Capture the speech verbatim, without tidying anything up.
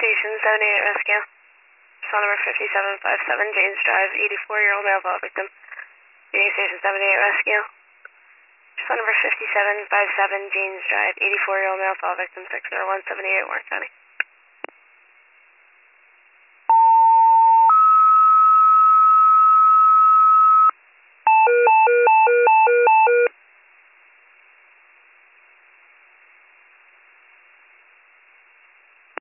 Station seventy-eight Rescue. Cell number fifty-seven fifty-seven Janes Drive, eighty-four-year-old male fall victim. Union Station seventy-eight Rescue. Cell number fifty-seven fifty-seven Janes Drive, eighty-four-year-old male fall victim, six zero one seven eight, Warren County.